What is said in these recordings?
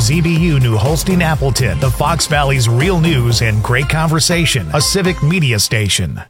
WZBU New Holstein Appleton, the Fox Valley's real news and great conversation, a civic media station.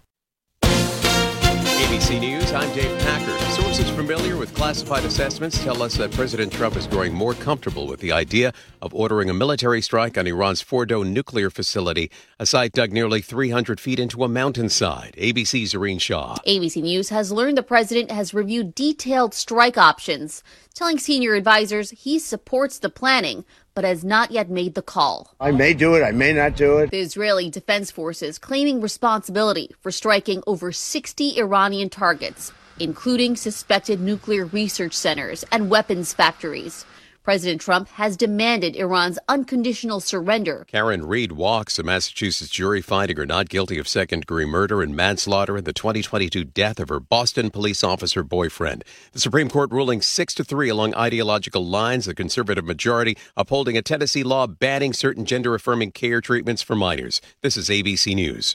ABC News, I'm Dave Packer. Sources familiar with classified assessments tell us that President Trump is growing more comfortable with the idea of ordering a military strike on Iran's Fordo nuclear facility, a site dug nearly 300 feet into a mountainside. ABC's Irene Shaw. ABC News has learned the president has reviewed detailed strike options, telling senior advisors he supports the planning, but has not yet made the call. I may do it, I may not do it. The Israeli Defense Forces claiming responsibility for striking over 60 Iranian targets, including suspected nuclear research centers and weapons factories. President Trump has demanded Iran's unconditional surrender. Karen Reed walks a Massachusetts jury finding her not guilty of second-degree murder and manslaughter in the 2022 death of her Boston police officer boyfriend. The Supreme Court ruling 6-3 along ideological lines, the conservative majority upholding a Tennessee law banning certain gender-affirming care treatments for minors. This is ABC News.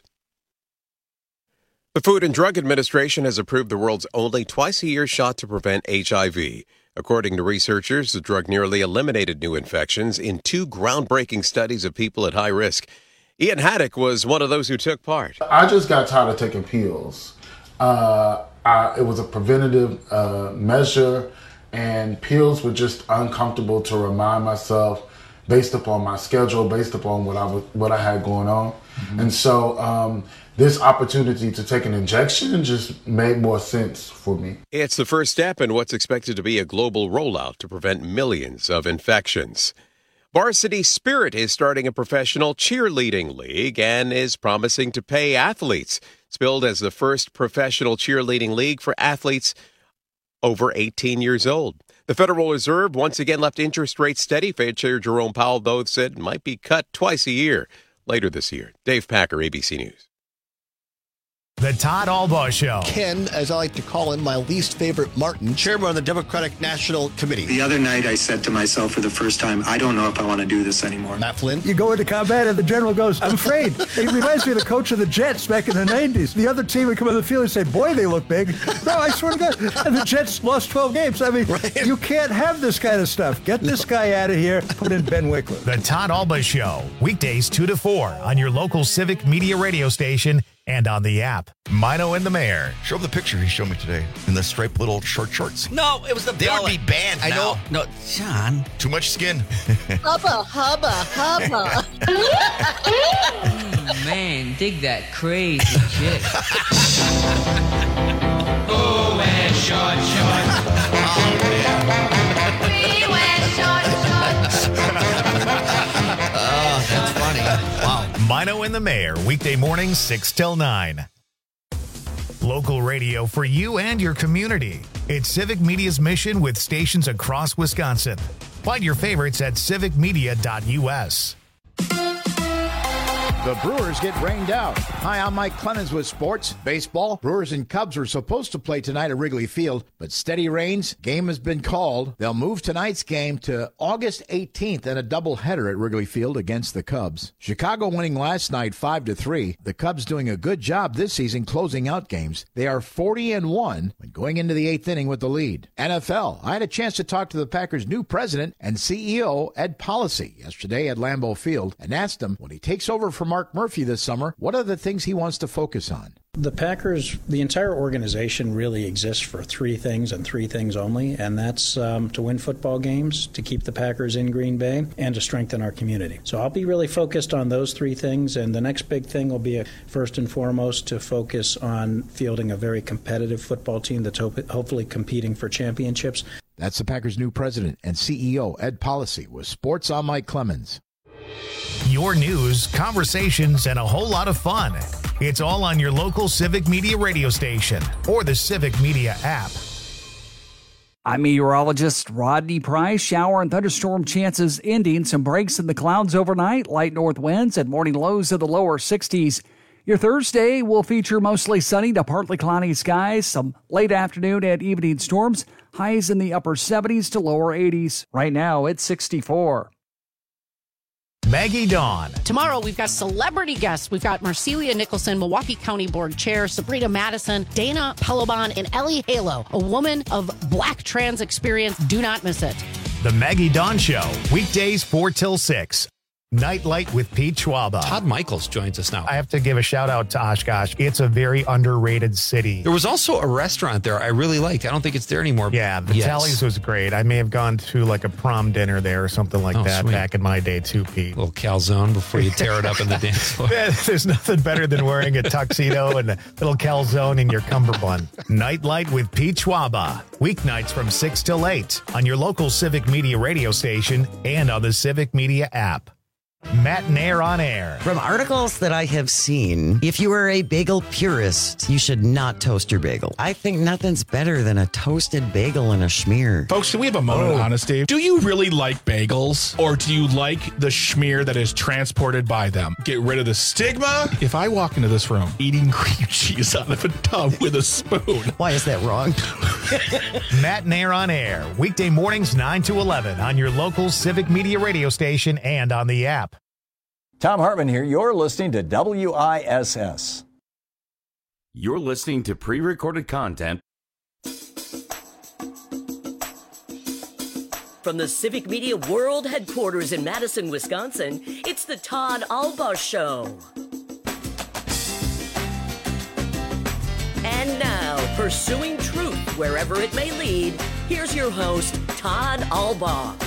The Food and Drug Administration has approved the world's only twice-a-year shot to prevent HIV. According to researchers, the drug nearly eliminated new infections in 2 groundbreaking studies of people at high risk. Ian Haddock was one of those who took part. I just got tired of taking pills. It was a preventative measure, and pills were just uncomfortable to remind myself based upon my schedule, based upon what I had going on. Mm-hmm. And so this opportunity to take an injection just made more sense for me. It's the first step in what's expected to be a global rollout to prevent millions of infections. Varsity Spirit is starting a professional cheerleading league and is promising to pay athletes. It's billed as the first professional cheerleading league for athletes over 18 years old. The Federal Reserve once again left interest rates steady. Fed Chair Jerome Powell, though, said it might be cut twice a year later this year. Dave Packer, ABC News. The Todd Albaugh Show. Ken, as I like to call him, my least favorite Martin, chairman of the Democratic National Committee. The other night I said to myself for the first time, I don't know if I want to do this anymore. Matt Flynn. You go into combat and the general goes, I'm afraid. It reminds me of the coach of the Jets back in the 90s. The other team would come on the field and say, boy, they look big. No, I swear to God. And the Jets lost 12 games. I mean, right. You can't have this kind of stuff. Get this guy out of here. Put in Ben Wickler. The Todd Albaugh Show. Weekdays 2 to 4 on your local civic media radio station and on the app. Mino and the Mayor. Show him the picture he showed me today in the striped little short shorts. No, it was the They would be banned I now. know. No, John. Too much skin. Hubba, hubba, hubba. Oh, man, dig that crazy chick. Oh, wear short shorts. Oh, man. We wear short shorts. Oh, that's funny. Wow. Mino and the Mayor, weekday mornings 6 till 9. Local radio for you and your community. It's Civic Media's mission with stations across Wisconsin. Find your favorites at civicmedia.us. The Brewers get rained out. Hi, I'm Mike Clemens with sports. Baseball, Brewers and Cubs were supposed to play tonight at Wrigley Field, but steady rains, game has been called. They'll move tonight's game to August 18th and a doubleheader at Wrigley Field against the Cubs. Chicago winning last night 5-3. The Cubs doing a good job this season closing out games. They are 40-1 when going into the 8th inning with the lead. NFL, I had a chance to talk to the Packers' new president and CEO, Ed Policy, yesterday at Lambeau Field and asked him when he takes over from Mark Murphy this summer, what are the things he wants to focus on? The Packers, the entire organization really exists for 3 things and 3 things only, and that's to win football games, to keep the Packers in Green Bay, and to strengthen our community. So I'll be really focused on those 3 things, and the next big thing will be, first and foremost, to focus on fielding a very competitive football team that's hopefully competing for championships. That's the Packers' new president and CEO, Ed Policy, with Sports. I'm Mike Clemens. Your news, conversations, and a whole lot of fun. It's all on your local Civic Media radio station or the Civic Media app. I'm meteorologist Rodney Price. Shower and thunderstorm chances ending. Some breaks in the clouds overnight. Light north winds and morning lows in the lower 60s. Your Thursday will feature mostly sunny to partly cloudy skies. Some late afternoon and evening storms. Highs in the upper 70s to lower 80s. Right now, it's 64. Maggie Dawn. Tomorrow, we've got celebrity guests. We've got Marcelia Nicholson, Milwaukee County Board Chair, Sabrina Madison, Dana Pelobon, and Ellie Halo, a woman of Black trans experience. Do not miss it. The Maggie Dawn Show, weekdays 4 till 6. Nightlight with Pete Schwaba. Todd Michaels joins us now. I have to give a shout out to Oshkosh. It's a very underrated city. There was also a restaurant there I really liked. I don't think it's there anymore. Yeah, Vitelli's was great. I may have gone to like a prom dinner there or something like that sweet. back in my day too, Pete. A little calzone before you tear it up in the dance floor. There's nothing better than wearing a tuxedo and a little calzone in your cummerbund. Nightlight with Pete Schwaba. Weeknights from 6 till 8 on your local Civic Media radio station and on the Civic Media app. Matt Nair on air. From articles that I have seen, if you are a bagel purist, you should not toast your bagel. I think nothing's better than a toasted bagel and a schmear. Folks, can we have a moment of honesty? Do you really like bagels, or do you like the schmear that is transported by them? Get rid of the stigma. If I walk into this room eating cream cheese out of a tub with a spoon. Why is that wrong? Matt Nair on air. Weekday mornings 9 to 11 on your local Civic Media radio station and on the app. Tom Hartman here. You're listening to WISS. You're listening to pre-recorded content from the Civic Media World Headquarters in Madison, Wisconsin. It's the Todd Alba Show. And now, pursuing truth wherever it may lead, here's your host, Todd Alba.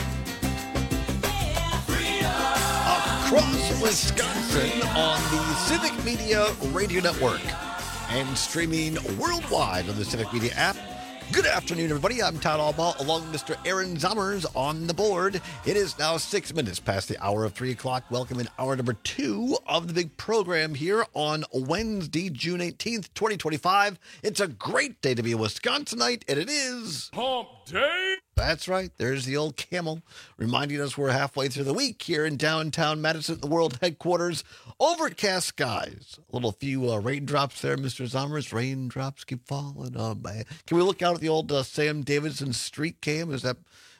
Across Wisconsin on the Civic Media Radio Network and streaming worldwide on the Civic Media app. Good afternoon, everybody. I'm Todd Alba, along with Mr. Aaron Zommers on the board. It is now 6 minutes past the hour of 3 o'clock. Welcome in hour number 2 of the big program here on Wednesday, June 18th, 2025. It's a great day to be a Wisconsinite, and it is Hump Day. That's right. There's the old camel reminding us we're halfway through the week here in downtown Madison, the world headquarters. Overcast skies. A little few raindrops there, Mr. Zommers. Raindrops keep falling on my head. Can we look out at the old Sam Davidson street cam? Is that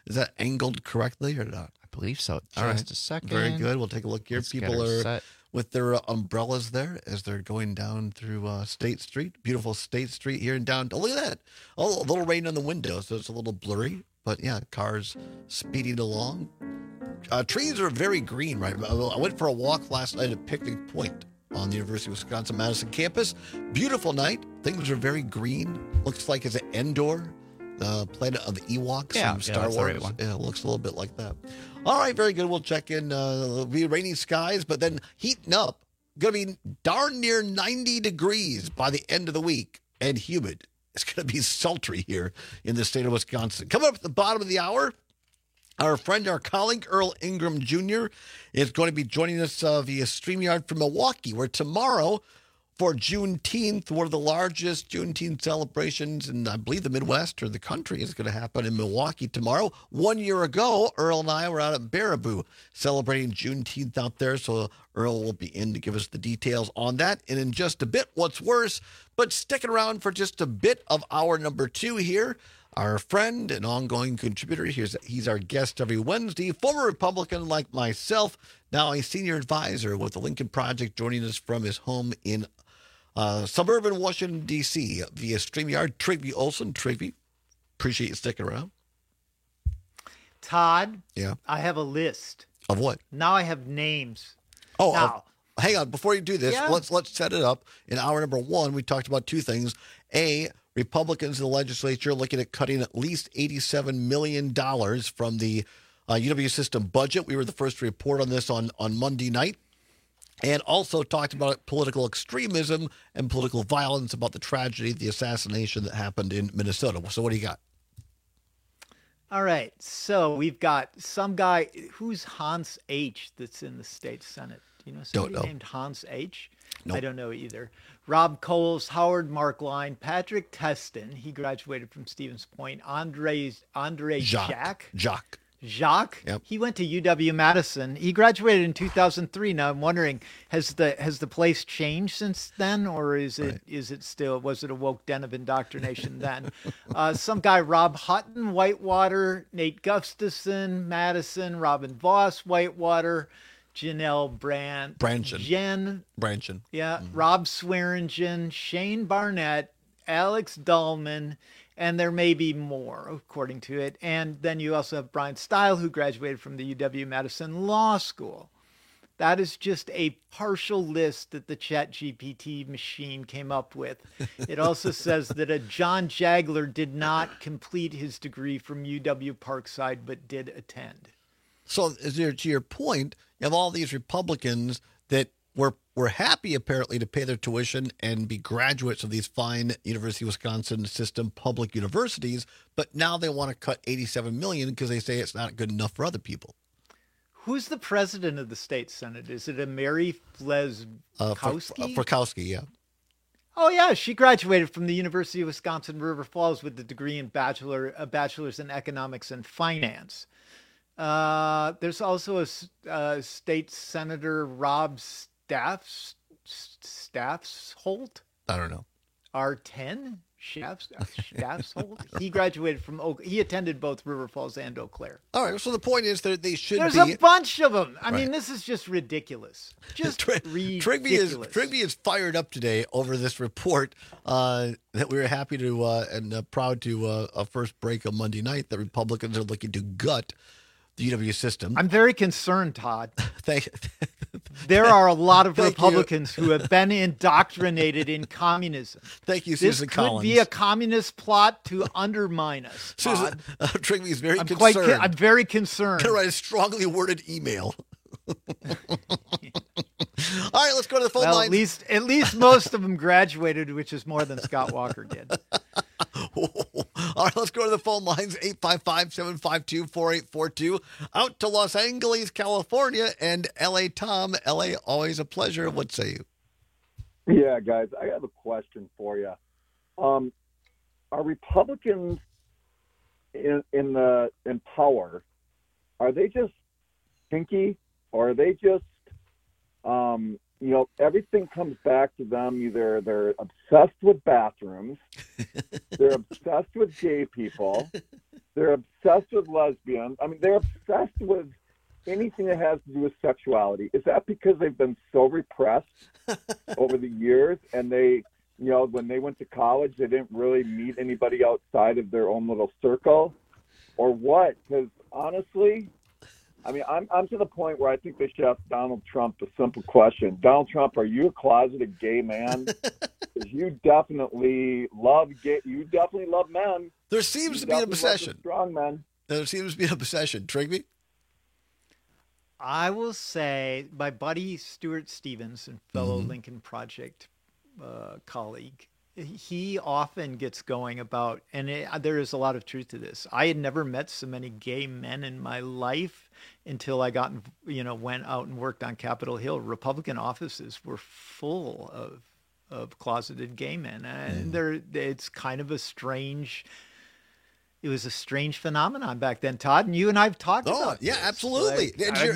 angled correctly or not? I believe so. All right. Just a second. Very good. We'll take a look here. Let's People are with their umbrellas there as they're going down through State Street. Beautiful State Street here in downtown. Look at that. Oh, a little rain on the window, so it's a little blurry. But yeah, cars speeding along. Trees are very green, right? I went for a walk last night at Picnic Point on the University of Wisconsin-Madison campus. Beautiful night. Things are very green. Looks like it's an Endor, the planet of the Ewoks from Star Wars. Right one. Yeah, it looks a little bit like that. All right, very good. We'll check in. It'll be rainy skies, but then heating up. Going to be darn near 90 degrees by the end of the week and humid. It's going to be sultry here in the state of Wisconsin. Coming up at the bottom of the hour, our friend, our colleague, Earl Ingram Jr. is going to be joining us via StreamYard from Milwaukee, where tomorrow for Juneteenth, one of the largest Juneteenth celebrations in, I believe, the Midwest or the country is going to happen in Milwaukee tomorrow. 1 year ago, Earl and I were out at Baraboo celebrating Juneteenth out there, so Earl will be in to give us the details on that. And in just a bit, what's worse, but sticking around for just a bit of hour number 2 here, our friend and ongoing contributor, he's our guest every Wednesday, former Republican like myself, now a senior advisor with the Lincoln Project, joining us from his home in suburban Washington, D.C. via StreamYard. Trigby Olson. Trigby, appreciate you sticking around. Todd, yeah, I have a list. Of what? Now I have names. Oh, now. Hang on. Before you do this, let's set it up. In hour number 1, we talked about two things. A, Republicans in the legislature looking at cutting at least $87 million from the UW system budget. We were the first to report on this on Monday night. And also talked about political extremism and political violence, about the tragedy, the assassination that happened in Minnesota. So what do you got? All right. So we've got some guy, who's Hans H. that's in the state Senate. Do you know somebody named Hans H.? Nope. I don't know either. Rob Coles, Howard Markline, Patrick Teston. He graduated from Stevens Point. Andre Jacques. Yep. He went to UW-Madison. He graduated in 2003. Now I'm wondering, has the place changed since then, or is it still, was it a woke den of indoctrination then? Some guy, Rob Hutton, Whitewater, Nate Gustafson, Madison, Robin Voss, Whitewater, Janelle Branchen. Yeah, Rob Swearingen, Shane Barnett, Alex Dahlman, And there may be more, according to it. And then you also have Brian Stile, who graduated from the UW-Madison Law School. That is just a partial list that the ChatGPT machine came up with. It also says that a John Jagler did not complete his degree from UW Parkside, but did attend. So to your point, you have all these Republicans that were happy apparently to pay their tuition and be graduates of these fine University of Wisconsin system public universities, but now they want to cut $87 million because they say it's not good enough for other people. Who's the president of the state senate? Is it a Mary Fleszkowski? Frykowski, yeah. Oh yeah, she graduated from the University of Wisconsin River Falls with a degree in bachelor's in economics and finance. There's also a state senator, Rob Staffsholt. I don't know. R10 Staffsholt. He graduated from he attended both River Falls and Eau Claire. All right. So the point is that they should There's be. a bunch of them. I Right. mean, this is just ridiculous. Just ridiculous. Trigby is fired up today over this report that we were happy to and proud to first break on Monday night that Republicans are looking to gut the UW system. I'm very concerned, Todd. There are a lot of Republicans who have been indoctrinated in communism. Thank you, Susan Collins. This could be a communist plot to undermine us. Susan, Trigby is very concerned. I'm very concerned. Going to write a strongly worded email. All right, let's go to the phone lines. At least most of them graduated, which is more than Scott Walker did. All right, let's go to the phone lines, 855-752-4842. Out to Los Angeles, California, and L.A. Tom. L.A., always a pleasure. What say you? Yeah, guys, I have a question for you. Are Republicans in power, are they just pinky, or are they just, everything comes back to them. Either they're obsessed with bathrooms, they're obsessed with gay people, they're obsessed with lesbians. I mean, they're obsessed with anything that has to do with sexuality. Is that because they've been so repressed over the years, and they, when they went to college, they didn't really meet anybody outside of their own little circle, or what? Because honestly, I mean, I'm to the point where I think they should ask Donald Trump a simple question. Donald Trump, are you a closeted gay man? Because you definitely love men. There seems to be an obsession. Strong men. There seems to be an obsession. Trigby? I will say my buddy Stuart Stevens, and fellow Lincoln Project colleague, he often gets going about, and there is a lot of truth to this. I had never met so many gay men in my life until I went out and worked on Capitol Hill. Republican offices were full of closeted gay men, and it's kind of a strange phenomenon back then, Todd. And you and I've talked about yeah, this. absolutely.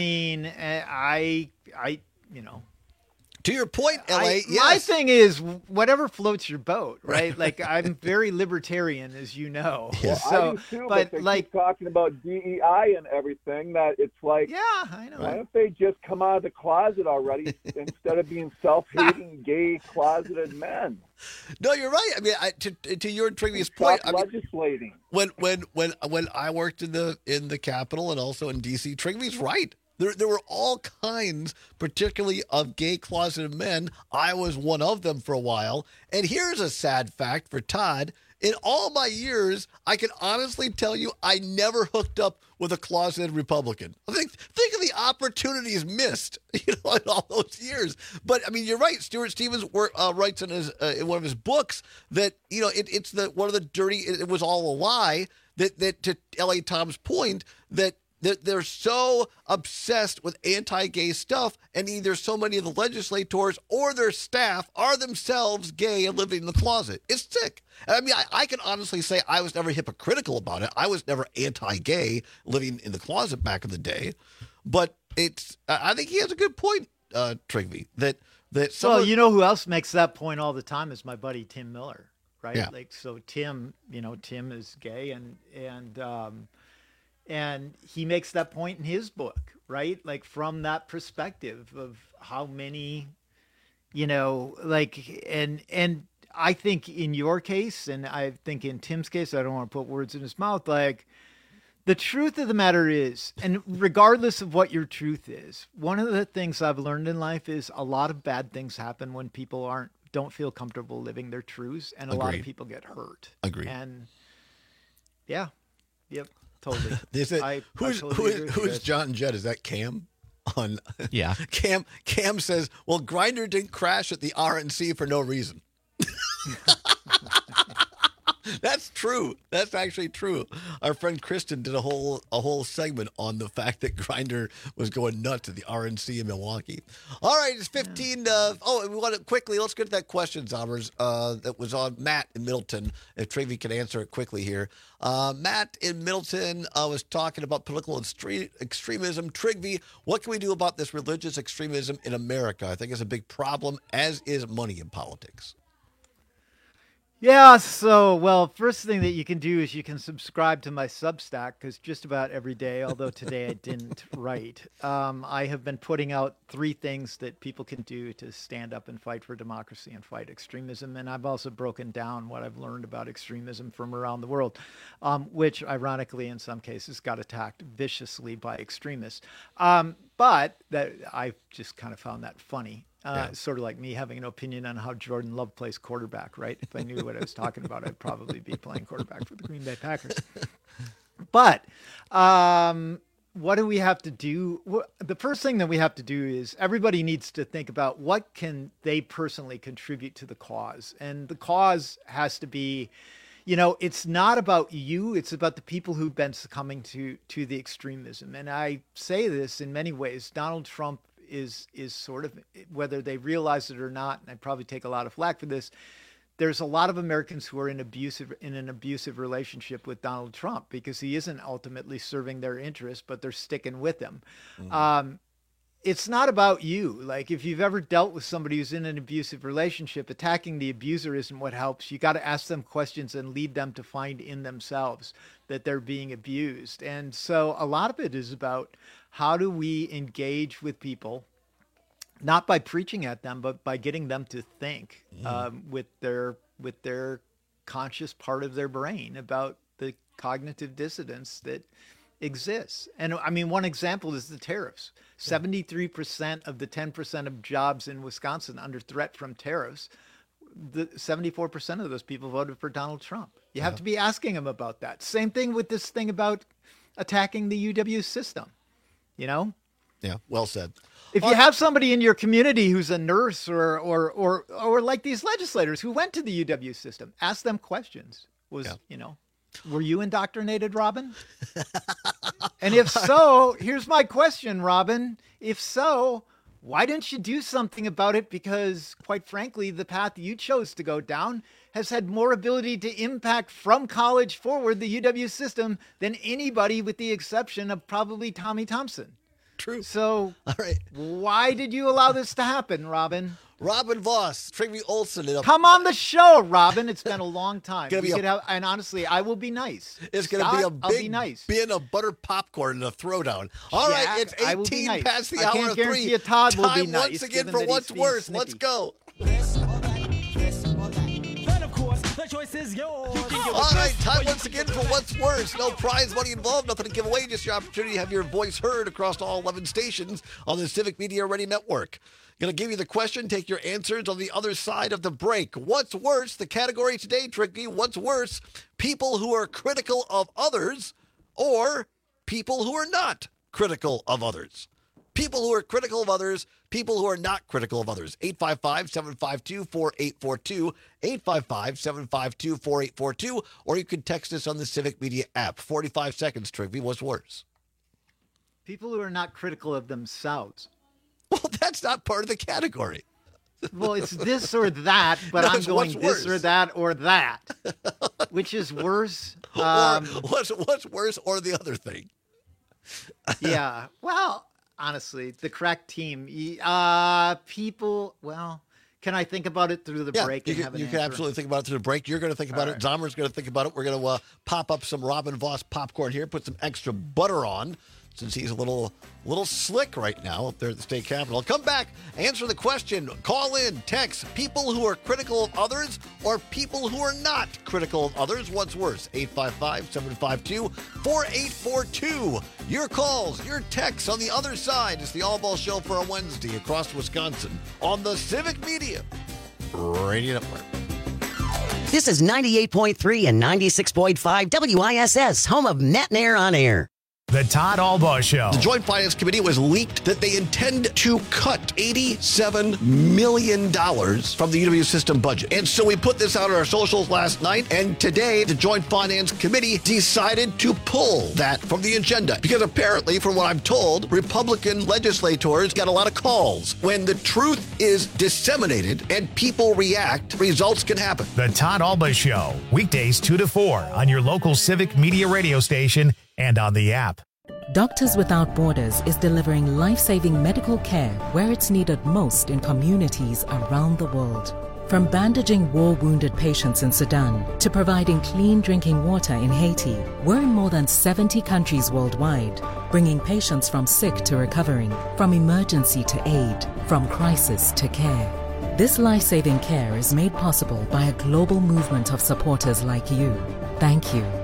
To your point, L.A., yes. My thing is, whatever floats your boat, right? Like, I'm very libertarian, as you know. Well, So, I do too, but they keep talking about DEI and everything, that it's like, yeah, I know. Why don't they just come out of the closet already instead of being self-hating, gay, closeted men? No, you're right. I mean, to your previous point, legislating. When I worked in the Capitol and also in D.C., Trigby's right. There were all kinds, particularly of gay closeted men. I was one of them for a while. And here's a sad fact for Todd. In all my years, I can honestly tell you I never hooked up with a closeted Republican. Think of the opportunities missed, in all those years. But I mean, you're right. Stuart Stevens writes in one of his books that it's one of the dirty. It was all a lie. That to L.A. Tom's point that they're so obsessed with anti-gay stuff, and either so many of the legislators or their staff are themselves gay and living in the closet. It's sick. I mean, I can honestly say I was never hypocritical about it. I was never anti-gay living in the closet back in the day. But I think he has a good point, Trigby, that Well, you know who else makes that point all the time is my buddy Tim Miller, right? Yeah. Like, so Tim is gay, and he makes that point in his book, right? Like, from that perspective of how many, and I think in your case, and I think in Tim's case, I don't want to put words in his mouth, like the truth of the matter is, and regardless of what your truth is, one of the things I've learned in life is a lot of bad things happen when people don't feel comfortable living their truths, and a lot of people get hurt. Agreed. And yeah, yep, totally. Who's John Jett? Is that Cam? Yeah. Cam says, well, Grindr didn't crash at the RNC for no reason. That's true. That's actually true. Our friend Kristen did a whole segment on the fact that Grindr was going nuts at the RNC in Milwaukee. All right, it's 15. We want to quickly. Let's get to that question, Zombers. That was on Matt in Middleton. If Trivy can answer it quickly here. Matt in Middleton was talking about political extremism. Trigby, what can we do about this religious extremism in America? I think it's a big problem, as is money in politics. Yeah, so, first thing that you can do is you can subscribe to my Substack, because just about every day, although today I didn't write, I have been putting out 3 things that people can do to stand up and fight for democracy and fight extremism. And I've also broken down what I've learned about extremism from around the world, which ironically in some cases got attacked viciously by extremists. But that I just kind of found that funny. Sort of like me having an opinion on how Jordan Love plays quarterback, right? If I knew what I was talking about, I'd probably be playing quarterback for the Green Bay Packers. But what do we have to do? The first thing that we have to do is everybody needs to think about what can they personally contribute to the cause. And the cause has to be, it's not about you. It's about the people who've been succumbing to the extremism. And I say this in many ways. Donald Trump is sort of, whether they realize it or not, and I probably take a lot of flack for this, there's a lot of Americans who are in an abusive relationship with Donald Trump because he isn't ultimately serving their interests, but they're sticking with him. Mm-hmm. It's not about you. Like, if you've ever dealt with somebody who's in an abusive relationship, attacking the abuser isn't what helps. You got to ask them questions and lead them to find in themselves that they're being abused. And so a lot of it is about how do we engage with people, not by preaching at them, but by getting them to think with their conscious part of their brain about the cognitive dissonance that exists. And I mean, one example is the tariffs. 73% of the 10% of jobs in Wisconsin under threat from tariffs, 74% of those people voted for Donald Trump. You have to be asking them about that. Same thing with this thing about attacking the UW system, Yeah, well said. If you have somebody in your community who's a nurse or like these legislators who went to the UW system, ask them questions. Were you indoctrinated, Robin? And if so, here's my question, Robin. If so, why didn't you do something about it? Because quite frankly, the path you chose to go down has had more ability to impact from college forward the UW system than anybody, with the exception of probably Tommy Thompson. True. So, all right, why did you allow this to happen, Robin? Robin Voss, Trigby Olson. Come on the show, Robin. It's been a long time. And honestly, I will be nice. It's going to be a big bin of buttered popcorn and a throwdown. All right, it's 18 past the hour of 3. Todd will be nice. Once again for What's Worse. Let's go. The choice is yours. All right, time once again for What's Worse. No prize money involved, nothing to give away, just your opportunity to have your voice heard across all 11 stations on the Civic Media Ready Network. Going to give you the question, take your answers on the other side of the break. What's worse? The category today, Tricky, what's worse? People who are critical of others or people who are not critical of others? People who are critical of others, people who are not critical of others. 855-752-4842, 855-752-4842, or you can text us on the Civic Media app. 45 seconds, Trigby. What's worse? People who are not critical of themselves. Well, that's not part of the category. Well, it's this or that, but I'm going this or that or that. Which is worse? What's worse or the other thing? Yeah. Well, honestly, the crack team. People, can I think about it through the break? You can absolutely think about it through the break. You're going to think about it. Zomer's going to think about it. We're going to pop up some Robin Voss popcorn here, put some extra butter on. since he's a little slick right now up there at the state capitol. Come back, answer the question, call in, text, people who are critical of others or people who are not critical of others. What's worse? 855-752-4842. Your calls, your texts on the other side. It's the All Ball Show for a Wednesday across Wisconsin on the Civic Media Radio Network. This is 98.3 and 96.5 WISS, home of Net and Air on Air. The Todd Albaugh Show. The Joint Finance Committee was leaked that they intend to cut $87 million from the UW system budget. And so we put this out on our socials last night, and today the Joint Finance Committee decided to pull that from the agenda. Because apparently, from what I'm told, Republican legislators got a lot of calls. When the truth is disseminated and people react, results can happen. The Todd Albaugh Show, weekdays 2 to 4 on your local Civic Media radio station and on the app. Doctors Without Borders is delivering life-saving medical care where it's needed most in communities around the world. From bandaging war-wounded patients in Sudan to providing clean drinking water in Haiti, we're in more than 70 countries worldwide, bringing patients from sick to recovering, from emergency to aid, from crisis to care. This life-saving care is made possible by a global movement of supporters like you. Thank you.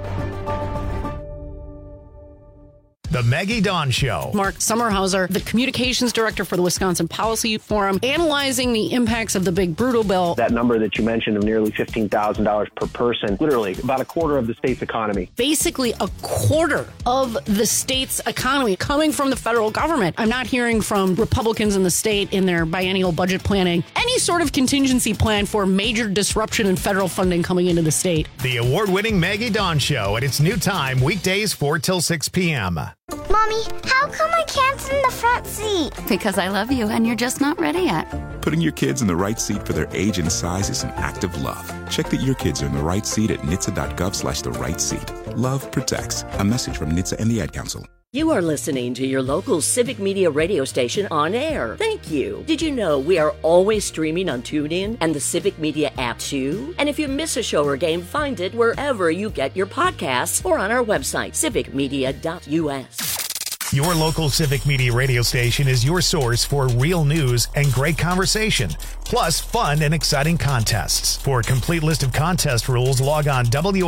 The Maggie Dawn Show. Mark Sommerhauser, the communications director for the Wisconsin Policy Forum, analyzing the impacts of the big brutal bill. That number that you mentioned of nearly $15,000 per person, literally about a quarter of the state's economy. Basically a quarter of the state's economy coming from the federal government. I'm not hearing from Republicans in the state in their biennial budget planning any sort of contingency plan for major disruption in federal funding coming into the state. The award-winning Maggie Dawn Show at its new time, weekdays 4 till 6 p.m. Mommy, how come I can't sit in the front seat? Because I love you and you're just not ready yet. Putting your kids in the right seat for their age and size is an act of love. Check that your kids are in the right seat at nhtsa.gov/the right seat. Love protects. A message from NHTSA and the Ad Council. You are listening to your local Civic Media radio station on air. Thank you. Did you know we are always streaming on TuneIn and the Civic Media app too? And if you miss a show or game, find it wherever you get your podcasts or on our website, civicmedia.us. Your local Civic Media radio station is your source for real news and great conversation, plus fun and exciting contests. For a complete list of contest rules, log on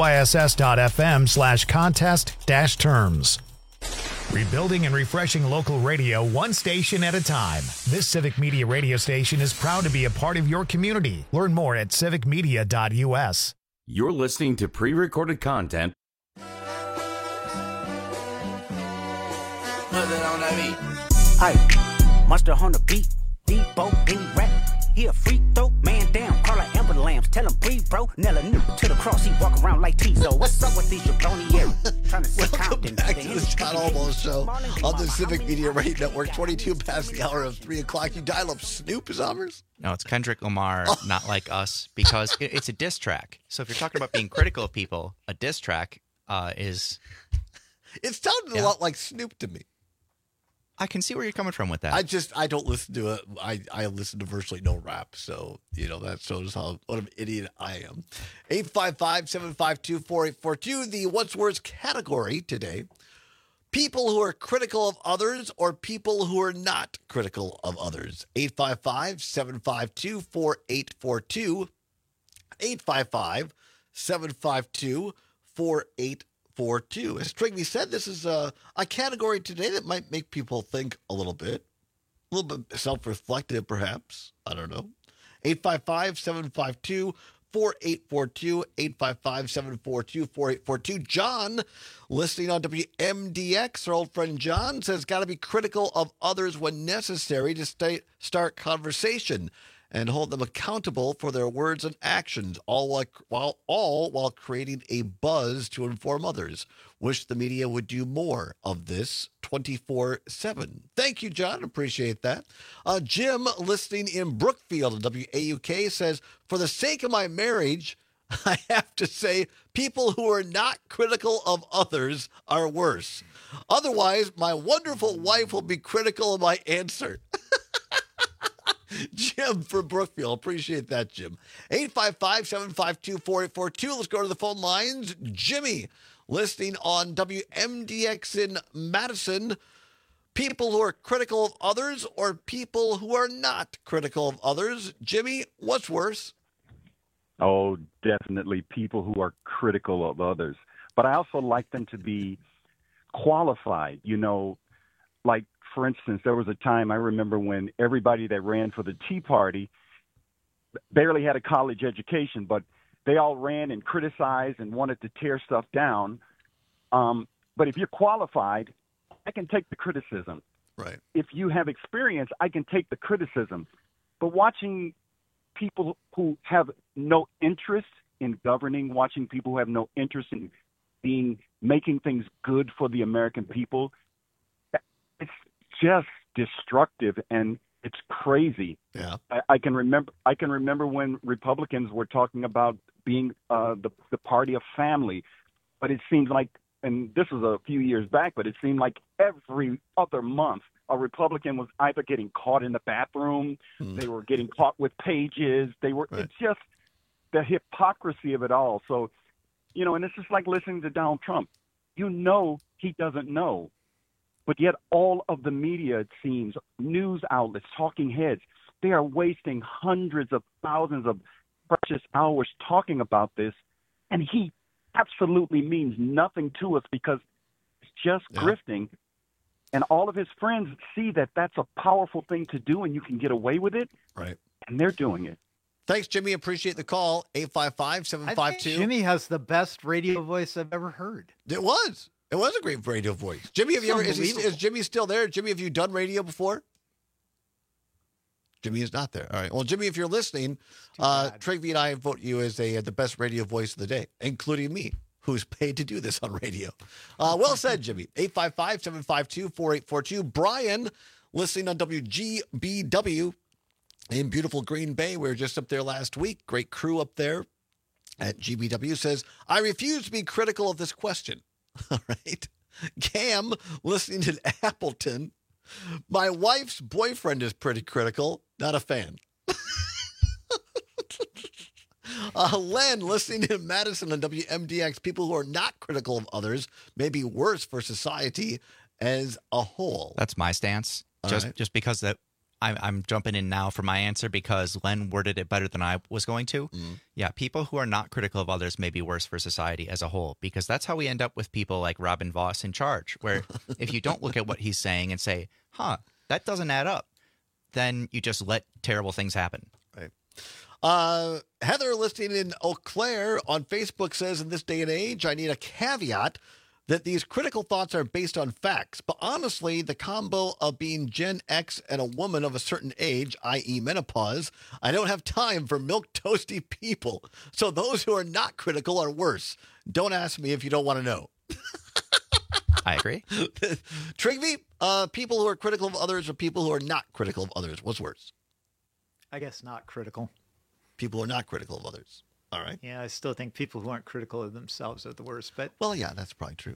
wiss.fm/contest-terms. Rebuilding and refreshing local radio one station at a time. This Civic Media radio station is proud to be a part of your community. Learn more at civicmedia.us. You're listening to pre-recorded content. Hey, Monster on the beat, Debo, any rap. He a free throw, man down, call like Amber Lambs. Tell him breathe, bro. Nella new to the cross, he walk around like Tizo. What's up with these jabroni air? Trying to see Welcome back to the Todd Albaugh Show on the Civic Media Radio Network. 22 past the hour of 3 o'clock. You dial up Snoop, Zommers? No, it's Kendrick Lamar, Not Like Us, because it's a diss track. So if you're talking about being critical of people, a diss track is... It sounded a lot like Snoop to me. I can see where you're coming from with that. I don't listen to it. I listen to virtually no rap. So, that shows what an idiot I am. 855-752-4842. The What's Worse category today. People who are critical of others or people who are not critical of others. 855-752-4842. 855-752-4842. As Trigby said, this is a category today that might make people think a little bit self-reflective, perhaps. I don't know. 855-752-4842, 855-742-4842. John, listening on WMDX, our old friend John, says, got to be critical of others when necessary to start conversation and hold them accountable for their words and actions, all while creating a buzz to inform others. Wish the media would do more of this 24/7. Thank you, John. Appreciate that. Jim, listening in Brookfield at WAUK, says, for the sake of my marriage, I have to say people who are not critical of others are worse. Otherwise, my wonderful wife will be critical of my answer. Jim from Brookfield. Appreciate that, Jim. 855-752-4842. Let's go to the phone lines. Jimmy, listening on WMDX in Madison. People who are critical of others or people who are not critical of others? Jimmy, what's worse? Oh, definitely people who are critical of others. But I also like them to be qualified. You know, like, for instance, there was a time I remember when everybody that ran for the Tea Party barely had a college education, but they all ran and criticized and wanted to tear stuff down. But if you're qualified, I can take the criticism. Right. If you have experience, I can take the criticism. But watching people who have no interest in governing, watching people who have no interest in making things good for the American people, it's just destructive and it's crazy. Yeah. I can remember when Republicans were talking about being the party of family, but it seems like, and this was a few years back, but it seemed like every other month a Republican was either getting caught in the bathroom, they were getting caught with pages, it's just the hypocrisy of it all. So, you know, and it's just like listening to Donald Trump. You know he doesn't know, but yet all of the media, it seems, news outlets, talking heads, they are wasting hundreds of thousands of precious hours talking about this, and he absolutely means nothing to us because it's just grifting. And all of his friends see that that's a powerful thing to do and you can get away with it. Right. And they're doing it. Thanks, Jimmy. Appreciate the call. 855-752. I think Jimmy has the best radio voice I've ever heard. It was a great radio voice. Jimmy, have you ever, is Jimmy still there? Jimmy, have you done radio before? Jimmy is not there. All right. Well, Jimmy, if you're listening, Trigby and I vote you as the best radio voice of the day, including me, who's paid to do this on radio. Well said, Jimmy. 855-752-4842. Brian, listening on WGBW in beautiful Green Bay. We were just up there last week. Great crew up there at GBW, says, I refuse to be critical of this question. All right. Cam, listening in Appleton. My wife's boyfriend is pretty critical. Not a fan. Len, listening in Madison on WMDX. People who are not critical of others may be worse for society as a whole. That's my stance. Just because that I'm jumping in now for my answer because Len worded it better than I was going to. Yeah, people who are not critical of others may be worse for society as a whole because that's how we end up with people like Robin Voss in charge, where if you don't look at what he's saying and say, that doesn't add up, then you just let terrible things happen. Right. Heather, listening in Eau Claire on Facebook, says, in this day and age, I need a caveat that these critical thoughts are based on facts. But honestly, the combo of being Gen X and a woman of a certain age, i.e. menopause, I don't have time for milquetoasty people. So those who are not critical are worse. Don't ask me if you don't want to know. I agree. Trigby, people who are critical of others or people who are not critical of others, what's worse? I guess not critical. People who are not critical of others. All right. Yeah, I still think people who aren't critical of themselves are the worst. But well, yeah, that's probably true.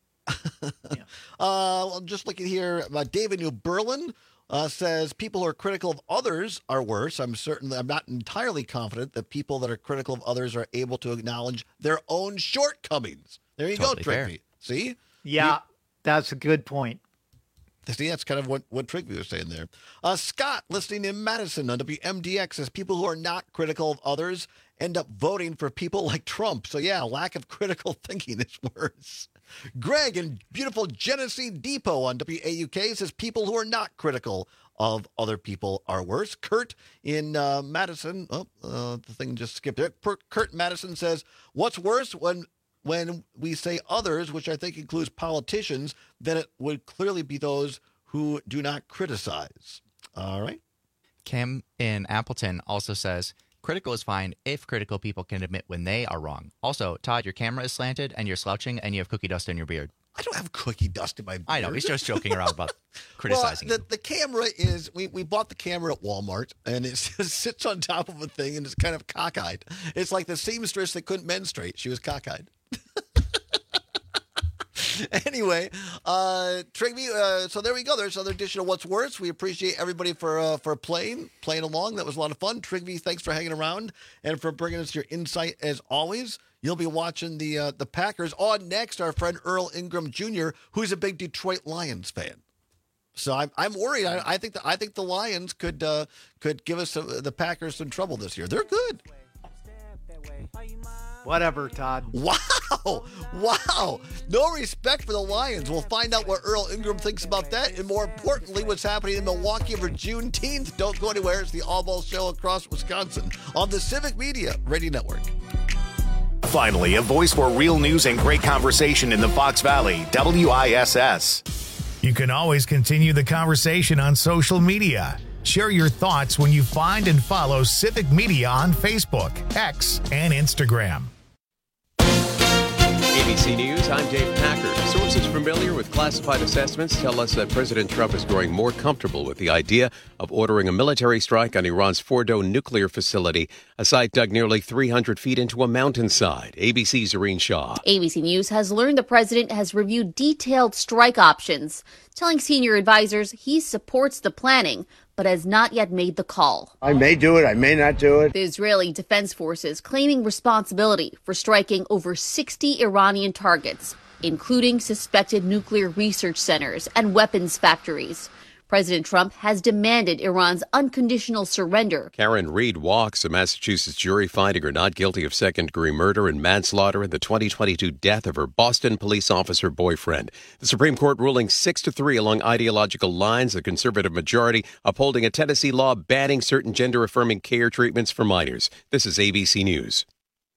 Well, just looking here, David New Berlin says people who are critical of others are worse. I'm not entirely confident that people that are critical of others are able to acknowledge their own shortcomings. There you Totally go, fair. Trigby. See? yeah, that's a good point. See, that's kind of what Trigby was saying there. Scott, listening in Madison on WMDX, says people who are not critical of others end up voting for people like Trump. So, yeah, lack of critical thinking is worse. Greg in beautiful Genesee Depot on WAUK says people who are not critical of other people are worse. Kurt in Madison, the thing just skipped there. Kurt Madison says, what's worse when we say others, which I think includes politicians, then it would clearly be those who do not criticize. All right. Kim in Appleton also says, critical is fine if critical people can admit when they are wrong. Also, Todd, your camera is slanted and you're slouching and you have cookie dust in your beard. I don't have cookie dust in my beard. I know. He's just joking around about criticizing. Well, the camera is, we bought the camera at Walmart, and it just sits on top of a thing, and it's kind of cockeyed. It's like the seamstress that couldn't menstruate. She was cockeyed. Anyway, Trigby, so there we go. There's another edition of What's Worse. We appreciate everybody for playing along. That was a lot of fun. Trigby, thanks for hanging around and for bringing us your insight as always. You'll be watching the Packers. On next, our friend Earl Ingram Jr., who's a big Detroit Lions fan. So I'm worried. I think the Lions could give us the Packers some trouble this year. They're good. Whatever, Todd. Wow. No respect for the Lions. We'll find out what Earl Ingram thinks about that, and more importantly, what's happening in Milwaukee over Juneteenth. Don't go anywhere. It's the All Ball Show across Wisconsin on the Civic Media Radio Network. Finally, a voice for real news and great conversation in the Fox Valley, WISS. You can always continue the conversation on social media. Share your thoughts when you find and follow Civic Media on Facebook, X, and Instagram. ABC News, I'm Dave Packer. Sources familiar with classified assessments tell us that President Trump is growing more comfortable with the idea of ordering a military strike on Iran's Fordo nuclear facility, a site dug nearly 300 feet into a mountainside. ABC's Irene Shaw. ABC News has learned the president has reviewed detailed strike options, telling senior advisors he supports the planning, but has not yet made the call. I may do it, I may not do it. The Israeli Defense Forces claiming responsibility for striking over 60 Iranian targets, including suspected nuclear research centers and weapons factories. President Trump has demanded Iran's unconditional surrender. Karen Reed walks, a Massachusetts jury finding her not guilty of second-degree murder and manslaughter in the 2022 death of her Boston police officer boyfriend. The Supreme Court ruling 6-3 along ideological lines, a conservative majority upholding a Tennessee law banning certain gender-affirming care treatments for minors. This is ABC News.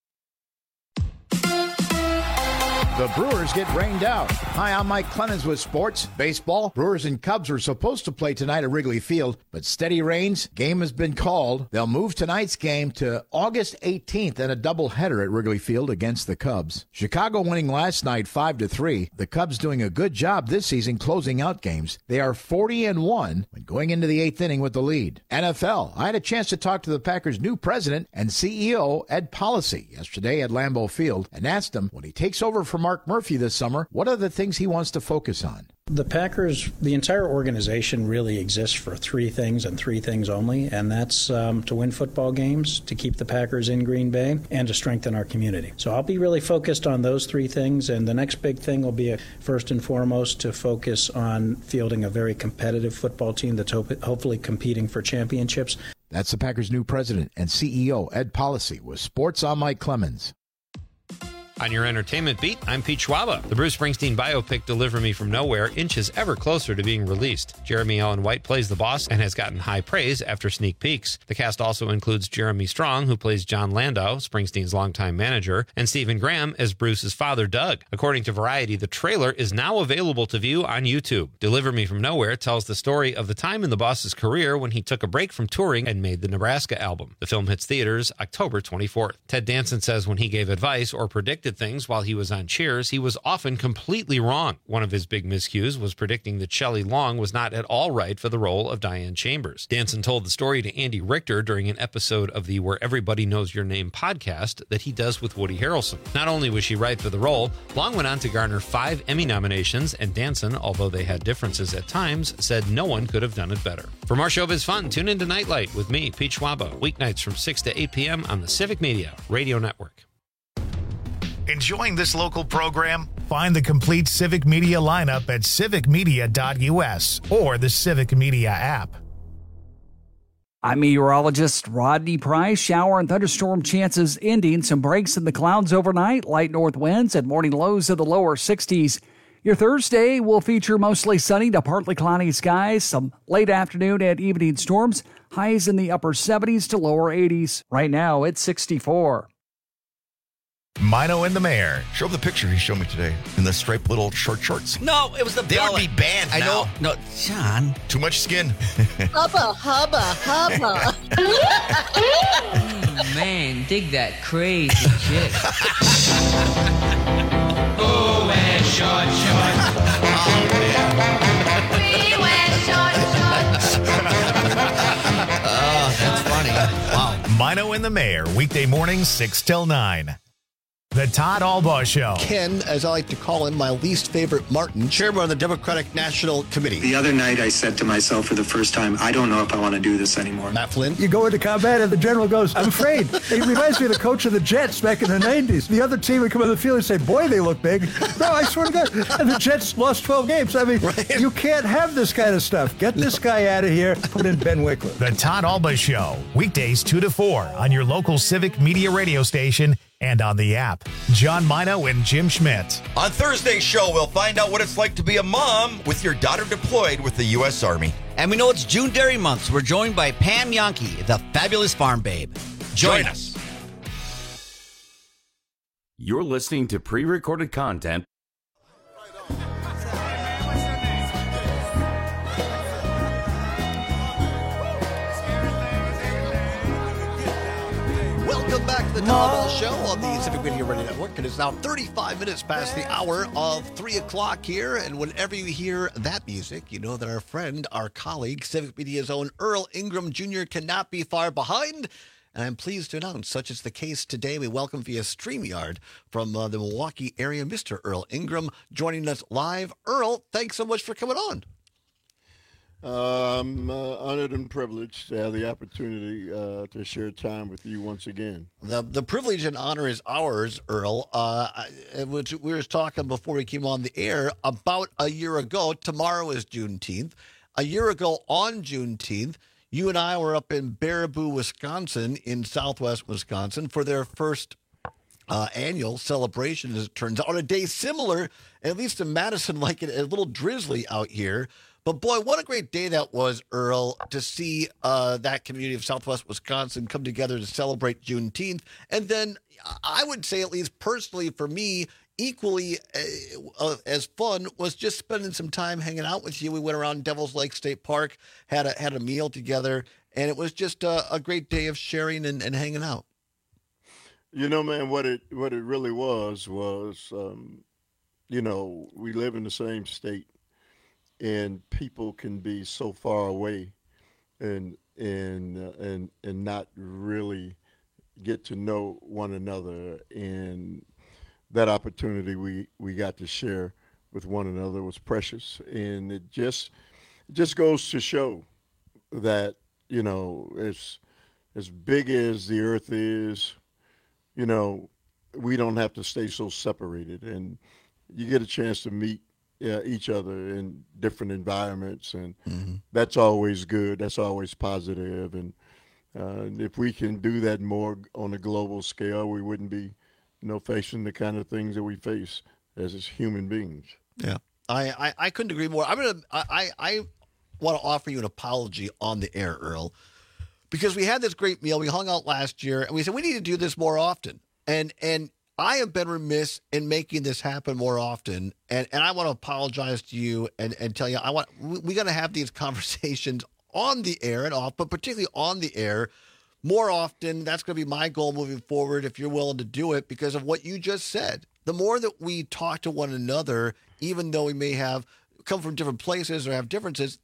The Brewers get rained out. Hi, I'm Mike Clemens with sports. Baseball, Brewers and Cubs were supposed to play tonight at Wrigley Field, but steady rains, game has been called. They'll move tonight's game to August 18th and a doubleheader at Wrigley Field against the Cubs. Chicago winning last night 5-3. The Cubs doing a good job this season closing out games. They are 40-1 when going into the 8th inning with the lead. NFL, I had a chance to talk to the Packers' new president and CEO, Ed Policy, yesterday at Lambeau Field and asked him when he takes over from Mark Murphy this summer, what are the things he wants to focus on? The Packers, the entire organization really exists for three things and three things only, and that's to win football games, to keep the Packers in Green Bay, and to strengthen our community. So I'll be really focused on those three things, and the next big thing will be, first and foremost, to focus on fielding a very competitive football team that's hopefully competing for championships. That's the Packers' new president and CEO, Ed Policy, with Sports. I'm Mike Clemens. On your entertainment beat, I'm Pete Schwaba. The Bruce Springsteen biopic Deliver Me From Nowhere inches ever closer to being released. Jeremy Allen White plays the boss and has gotten high praise after sneak peeks. The cast also includes Jeremy Strong, who plays John Landau, Springsteen's longtime manager, and Stephen Graham as Bruce's father, Doug. According to Variety, the trailer is now available to view on YouTube. Deliver Me From Nowhere tells the story of the time in the boss's career when he took a break from touring and made the Nebraska album. The film hits theaters October 24th. Ted Danson says when he gave advice or predicted things while he was on Cheers, he was often completely wrong. One of his big miscues was predicting that Shelley Long was not at all right for the role of Diane Chambers. Danson told the story to Andy Richter during an episode of the Where Everybody Knows Your Name podcast that he does with Woody Harrelson. Not only was she right for the role, Long went on to garner 5 Emmy nominations, and Danson, although they had differences at times, said no one could have done it better. For more showbiz fun, tune into Nightlight with me, Pete Schwaba, weeknights from 6 to 8 p.m. on the Civic Media Radio Network. Enjoying this local program? Find the complete Civic Media lineup at civicmedia.us or the Civic Media app. I'm meteorologist Rodney Price. Shower and thunderstorm chances ending. Some breaks in the clouds overnight. Light north winds and morning lows in the lower 60s. Your Thursday will feature mostly sunny to partly cloudy skies. Some late afternoon and evening storms. Highs in the upper 70s to lower 80s. Right now, it's 64. Mino and the Mayor. Show the picture he showed me today in the striped little short shorts. No, it was the They belly. would be banned I now. know. No, John. Too much skin. Hubba, hubba, hubba. Man, dig that crazy chick. Oh, wear short shorts. We wear short shorts. Oh, that's funny. Wow. Mino and the Mayor, weekday mornings 6 till 9. The Todd Albaugh Show. Ken, as I like to call him, my least favorite Martin, chairman of the Democratic National Committee. The other night I said to myself for the first time, I don't know if I want to do this anymore. Matt Flynn. You go into combat and the general goes, I'm afraid. It reminds me of the coach of the Jets back in the 90s. The other team would come on the field and say, boy, they look big. No, I swear to God. And the Jets lost 12 games. I mean, right. You can't have this kind of stuff. Get this guy out of here. Put in Ben Wickler. The Todd Albaugh Show. Weekdays 2 to 4 on your local Civic Media radio station and on the app. John Mino and Jim Schmidt. On Thursday's show, we'll find out what it's like to be a mom with your daughter deployed with the U.S. Army. And we know it's June Dairy Month, so we're joined by Pam Yonke, the fabulous farm babe. Join us. You're listening to pre-recorded content. Welcome back to the Todd Albaugh Show on the Civic Media Radio Network. It is now 35 minutes past the hour of 3 o'clock here, and whenever you hear that music, you know that our friend, our colleague, Civic Media's own Earl Ingram Jr. cannot be far behind. And I'm pleased to announce, such is the case today, we welcome via StreamYard from the Milwaukee area, Mr. Earl Ingram, joining us live. Earl, thanks so much for coming on. I'm honored and privileged to have the opportunity to share time with you once again. The privilege and honor is ours, Earl. Which we were talking before we came on the air about a year ago. Tomorrow is Juneteenth. A year ago on Juneteenth, you and I were up in Baraboo, Wisconsin, in southwest Wisconsin, for their first annual celebration, as it turns out, on a day similar, at least in Madison, like a little drizzly out here. But boy, what a great day that was, Earl, to see that community of southwest Wisconsin come together to celebrate Juneteenth. And then I would say, at least personally for me, equally as fun was just spending some time hanging out with you. We went around Devil's Lake State Park, had a meal together, and it was just a great day of sharing and hanging out. You know, man, what it really was, you know, we live in the same state. And people can be so far away, and not really get to know one another. And that opportunity we got to share with one another was precious. And it just goes to show that, you know, as big as the earth is, you know, we don't have to stay so separated. And you get a chance to meet each other in different environments, and that's always good. That's always positive. And if we can do that more on a global scale, we wouldn't be, you know, facing the kind of things that we face as human beings. Yeah, I couldn't agree more. I want to offer you an apology on the air, Earl, because we had this great meal. We hung out last year, and we said we need to do this more often. And I have been remiss in making this happen more often, and I want to apologize to you and tell you we got to have these conversations on the air and off, but particularly on the air more often. That's going to be my goal moving forward, if you're willing to do it, because of what you just said. The more that we talk to one another, even though we may have come from different places or have differences,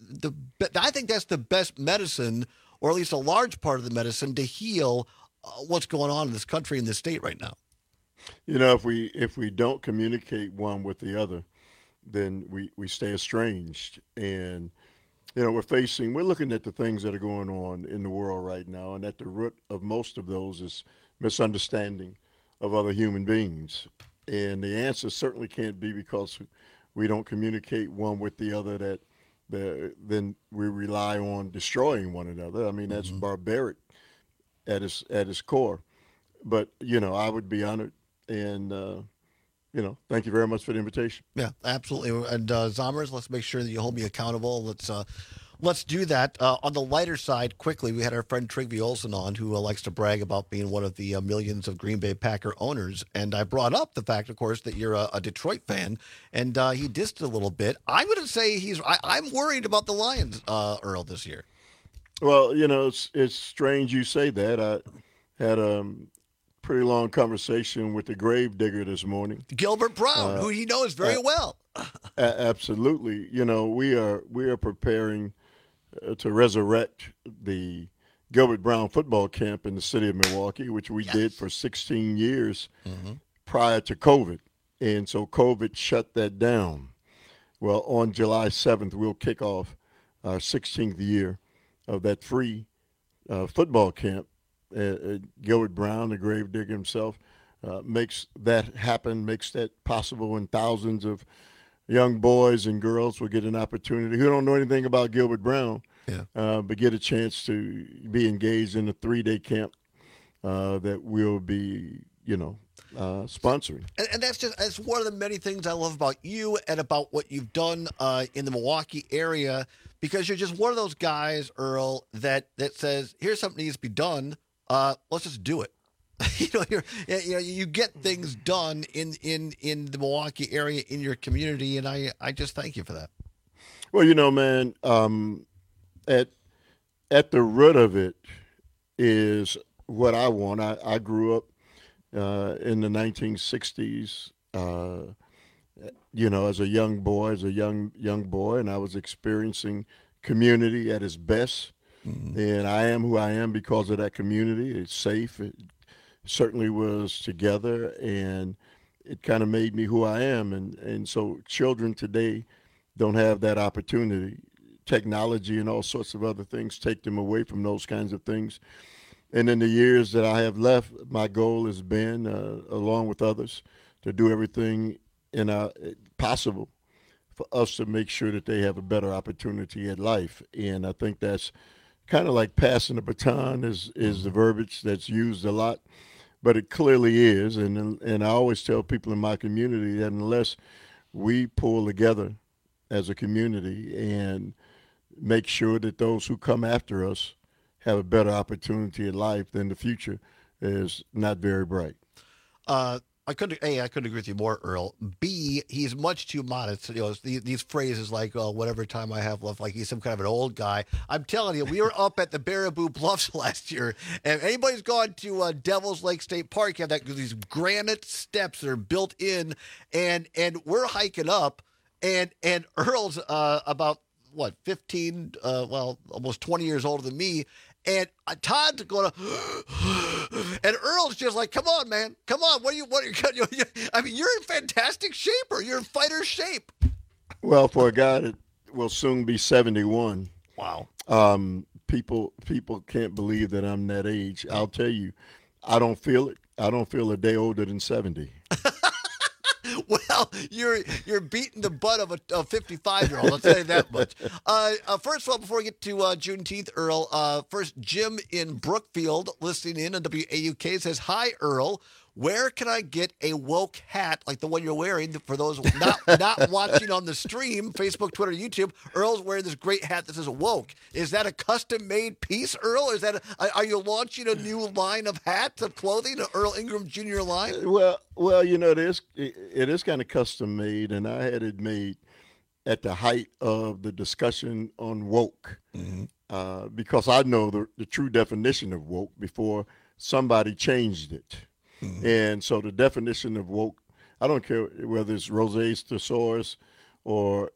I think that's the best medicine, or at least a large part of the medicine, to heal what's going on in this country and this state right now. You know, if we don't communicate one with the other, then we stay estranged. And, you know, we're looking at the things that are going on in the world right now, and at the root of most of those is misunderstanding of other human beings. And the answer certainly can't be because we don't communicate one with the other then we rely on destroying one another. I mean, that's barbaric at its core. But, you know, I would be honored. And, you know, thank you very much for the invitation. Yeah, absolutely. And Zommers, let's make sure that you hold me accountable. Let's do that. On the lighter side, quickly, we had our friend Trygve Olsen on, who likes to brag about being one of the millions of Green Bay Packer owners. And I brought up the fact, of course, that you're a Detroit fan, and he dissed a little bit. I'm going to say I'm worried about the Lions, Earl, this year. Well, you know, it's strange you say that. I had pretty long conversation with the gravedigger this morning, Gilbert Brown, who he knows very well. Absolutely. You know, we are preparing to resurrect the Gilbert Brown football camp in the city of Milwaukee, which we did for 16 years prior to COVID. And so COVID shut that down. Well, on July 7th, we'll kick off our 16th year of that free football camp. Gilbert Brown, the gravedigger himself, makes that happen, makes that possible, and thousands of young boys and girls will get an opportunity who don't know anything about Gilbert Brown, but get a chance to be engaged in a 3-day camp that we'll be, sponsoring. And that's one of the many things I love about you and about what you've done in the Milwaukee area, because you're just one of those guys, Earl, that says, here's something that needs to be done. Let's just do it. You get things done in the Milwaukee area, in your community, and I just thank you for that. Well, man, at the root of it is what I want. I grew up in the 1960s, as a young boy, and I was experiencing community at its best. And I am who I am because of that community. It's safe. It certainly was together, and it kind of made me who I am. And so children today don't have that opportunity. Technology and all sorts of other things take them away from those kinds of things. And in the years that I have left, my goal has been, along with others, to do everything possible for us to make sure that they have a better opportunity at life. And I think that's kind of like passing the baton is the verbiage that's used a lot, but it clearly is. And I always tell people in my community that unless we pull together as a community and make sure that those who come after us have a better opportunity in life, then the future is not very bright. I couldn't agree with you more, Earl. B, he's much too modest. These phrases like, whatever time I have left, like he's some kind of an old guy. I'm telling you, we were up at the Baraboo Bluffs last year, and anybody's gone to Devil's Lake State Park, you have these granite steps that are built in, and we're hiking up, and Earl's about, 15, almost 20 years older than me, and Todd's going to, and Earl's just like, come on, man, come on. I mean, you're in fantastic shape, or you're in fighter shape. Well, for a guy that will soon be 71. Wow. People can't believe that I'm that age. I'll tell you, I don't feel it. I don't feel a day older than 70. Well, you're beating the butt of a 55-year-old. I'll tell you that much. First of all, before we get to Juneteenth, Earl, first Jim in Brookfield listening in on WAUK says, "Hi, Earl. Where can I get a woke hat like the one you're wearing? For those not watching on the stream, Facebook, Twitter, YouTube, Earl's wearing this great hat that says woke. Is that a custom-made piece, Earl? Or are you launching a new line of hats, of clothing, an Earl Ingram Jr. line? Well, it is kind of custom-made, and I had it made at the height of the discussion on woke, because I know the true definition of woke before somebody changed it. And so the definition of woke, I don't care whether it's Rosé's Thesaurus or,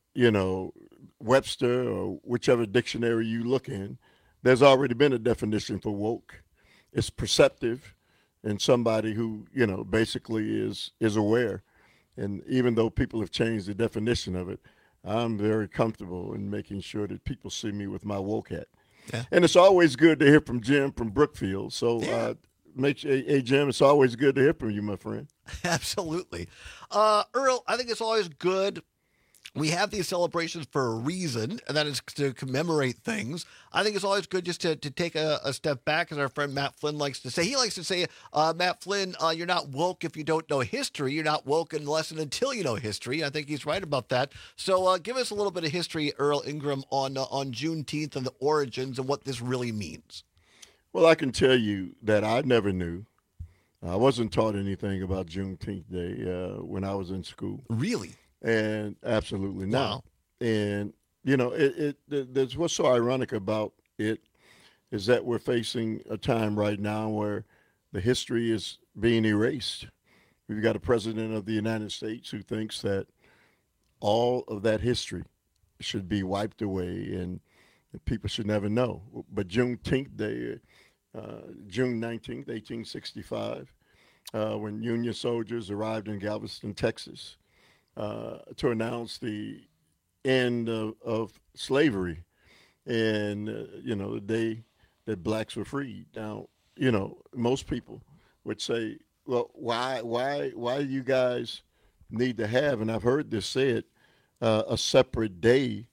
Webster or whichever dictionary you look in, there's already been a definition for woke. It's perceptive and somebody who, basically is aware. And even though people have changed the definition of it, I'm very comfortable in making sure that people see me with my woke hat. Yeah. And it's always good to hear from Jim from Brookfield. So, hey, Jim, it's always good to hear from you, my friend. Absolutely. Earl, I think it's always good. We have these celebrations for a reason, and that is to commemorate things. I think it's always good just to take a step back, as our friend Matt Flynn likes to say. He likes to say, Matt Flynn, you're not woke if you don't know history. You're not woke unless and until you know history. I think he's right about that. So give us a little bit of history, Earl Ingram, on Juneteenth and the origins and what this really means. Well, I can tell you that I never knew. I wasn't taught anything about Juneteenth Day when I was in school. Really? And absolutely not. Wow. And, there's what's so ironic about it is that we're facing a time right now where the history is being erased. We've got a president of the United States who thinks that all of that history should be wiped away. And People should never know. But Juneteenth Day, June 19th, 1865, when Union soldiers arrived in Galveston, Texas, to announce the end of slavery and, the day that blacks were freed. Now, most people would say, well, why do you guys need to have, and I've heard this said, a separate day,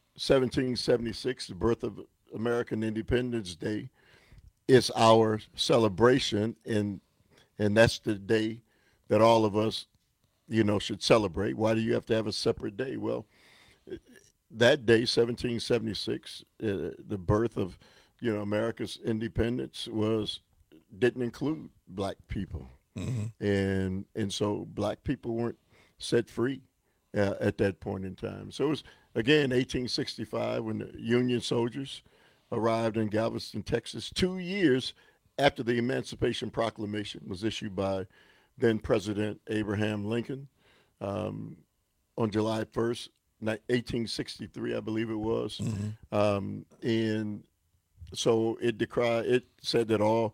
1776, the birth of American Independence Day, is our celebration, and that's the day that all of us, should celebrate. Why do you have to have a separate day? Well, that day, 1776, the birth of, America's independence didn't include black people. Mm-hmm. And so black people weren't set free at that point in time. So it was, again, 1865 when the Union soldiers arrived in Galveston, Texas, 2 years after the Emancipation Proclamation was issued by then President Abraham Lincoln on July 1st, 1863, I believe it was. Mm-hmm. And so it said that all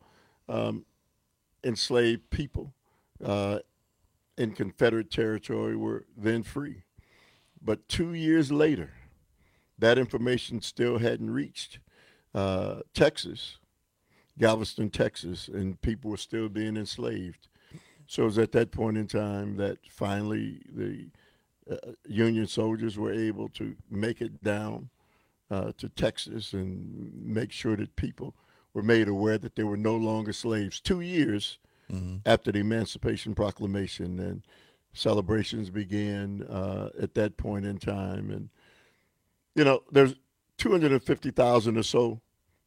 enslaved people in Confederate territory were then free. But 2 years later, that information still hadn't reached Texas, Galveston, Texas, and people were still being enslaved. So it was at that point in time that finally the Union soldiers were able to make it down to Texas and make sure that people were made aware that they were no longer slaves. 2 years after the Emancipation Proclamation, and celebrations began at that point in time. And, there's 250,000 or so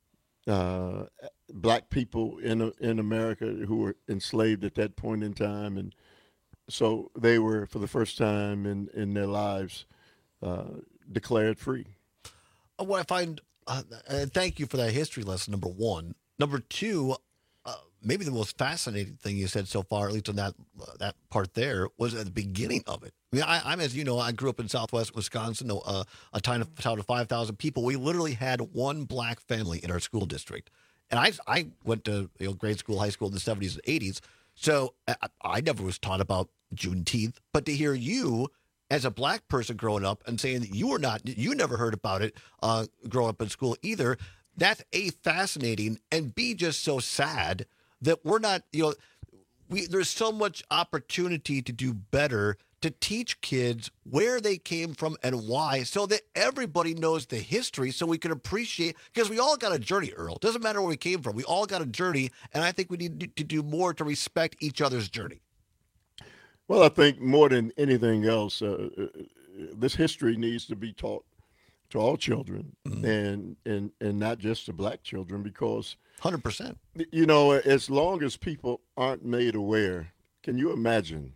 black people in America who were enslaved at that point in time. And so they were, for the first time in their lives, declared free. What I find, thank you for that history lesson, number one. Number two, maybe the most fascinating thing you said so far, at least on that part there, was at the beginning of it. I mean, I'm, as you know, I grew up in Southwest Wisconsin, a town of 5,000 people. We literally had one black family in our school district. And I went to grade school, high school in the 70s and 80s. So I never was taught about Juneteenth. But to hear you as a black person growing up and saying that you never heard about it growing up in school either, that's A, fascinating, and B, just so sad that we're not, there's so much opportunity to do better, to teach kids where they came from and why, so that everybody knows the history, so we can appreciate, because we all got a journey, Earl. It doesn't matter where we came from. We all got a journey, and I think we need to do more to respect each other's journey. Well, I think more than anything else, this history needs to be taught to all children, and not just to black children, because 100%. As long as people aren't made aware, can you imagine?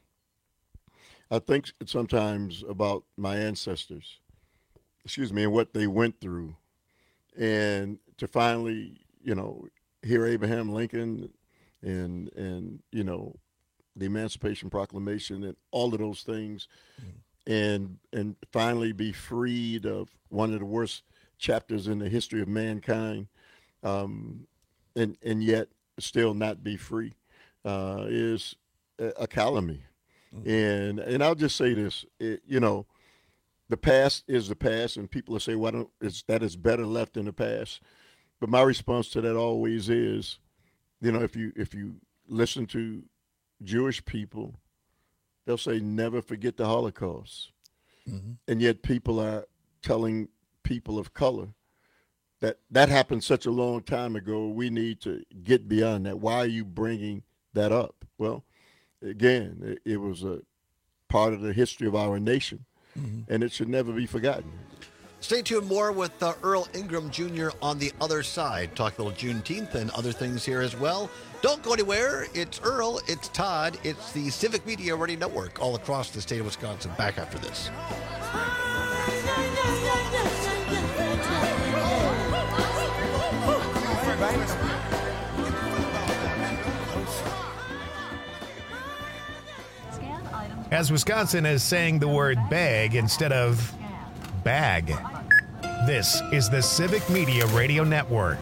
I think sometimes about my ancestors, and what they went through, and to finally, hear Abraham Lincoln and the Emancipation Proclamation and all of those things, and finally be freed of one of the worst chapters in the history of mankind, and yet still not be free, is a calamity. And I'll just say this, the past is the past, and people will say, that is better left in the past. But my response to that always is, if you listen to Jewish people, they'll say, never forget the Holocaust. Mm-hmm. And yet people are telling people of color that happened such a long time ago. We need to get beyond that. Why are you bringing that up? Well, again, it was a part of the history of our nation, and it should never be forgotten. Stay tuned. More with Earl Ingram Jr. on the other side. Talk a little Juneteenth and other things here as well. Don't go anywhere. It's Earl. It's Todd. It's the Civic Media Radio Network all across the state of Wisconsin. Back after this. As Wisconsin is saying the word bag instead of bag. This is the Civic Media Radio Network.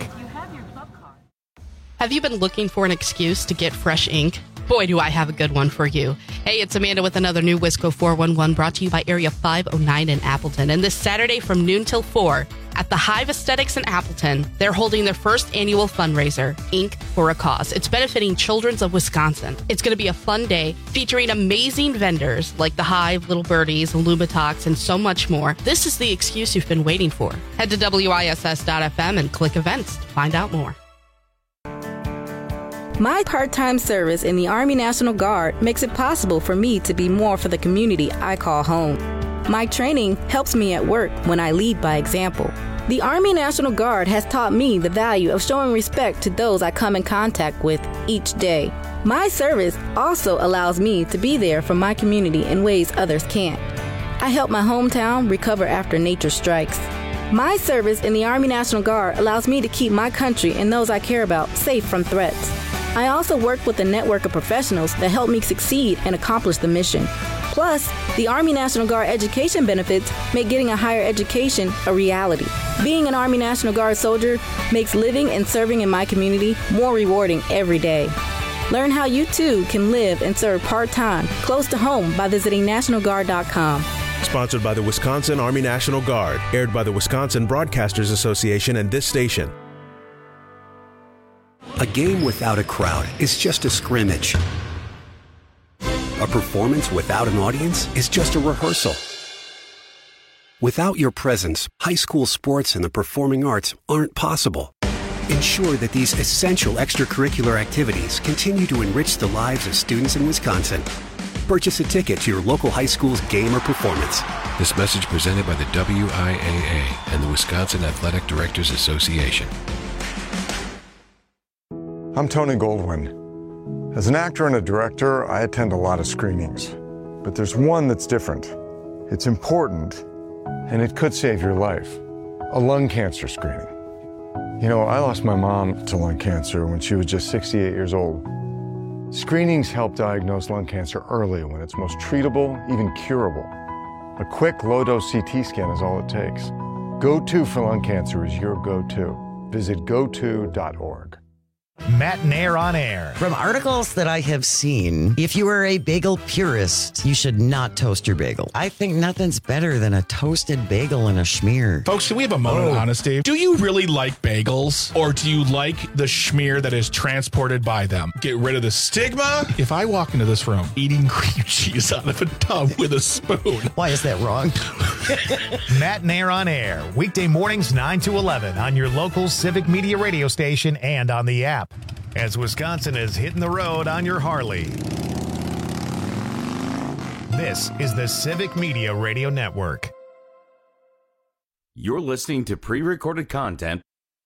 Have you been looking for an excuse to get fresh ink? Boy, do I have a good one for you. Hey, it's Amanda with another new Wisco 411 brought to you by Area 509 in Appleton. And this Saturday from noon till 4 at the Hive Aesthetics in Appleton, they're holding their first annual fundraiser, Ink for a Cause. It's benefiting Children's of Wisconsin. It's going to be a fun day featuring amazing vendors like the Hive, Little Birdies, Lumitox, and so much more. This is the excuse you've been waiting for. Head to WISS.FM and click events to find out more. My part-time service in the Army National Guard makes it possible for me to be more for the community I call home. My training helps me at work when I lead by example. The Army National Guard has taught me the value of showing respect to those I come in contact with each day. My service also allows me to be there for my community in ways others can't. I help my hometown recover after nature strikes. My service in the Army National Guard allows me to keep my country and those I care about safe from threats. I also work with a network of professionals that help me succeed and accomplish the mission. Plus, the Army National Guard education benefits make getting a higher education a reality. Being an Army National Guard soldier makes living and serving in my community more rewarding every day. Learn how you too can live and serve part-time close to home by visiting NationalGuard.com. Sponsored by the Wisconsin Army National Guard. Aired by the Wisconsin Broadcasters Association and this station. A game without a crowd is just a scrimmage. A performance without an audience is just a rehearsal. Without your presence, high school sports and the performing arts aren't possible. Ensure that these essential extracurricular activities continue to enrich the lives of students in Wisconsin. Purchase a ticket to your local high school's game or performance. This message presented by the WIAA and the Wisconsin Athletic Directors Association. I'm Tony Goldwyn. As an actor and a director, I attend a lot of screenings. But there's one that's different. It's important, and it could save your life. A lung cancer screening. You know, I lost my mom to lung cancer when she was just 68 years old. Screenings help diagnose lung cancer early when it's most treatable, even curable. A quick, low-dose CT scan is all it takes. Go-To for lung cancer is your go-to. Visit goto.org. Matt Nair on air. From articles that I have seen, if you are a bagel purist, you should not toast your bagel. I think nothing's better than a toasted bagel and a schmear. Folks, can we have a moment of honesty? Do you really like bagels, or do you like the schmear that is transported by them? Get rid of the stigma. If I walk into this room eating cream cheese out of a tub with a spoon. Why is that wrong? Matt Nair on air. Weekday mornings 9 to 11 on your local Civic Media radio station and on the app. As Wisconsin is hitting the road on your Harley. This is the Civic Media Radio Network. You're listening to pre-recorded content.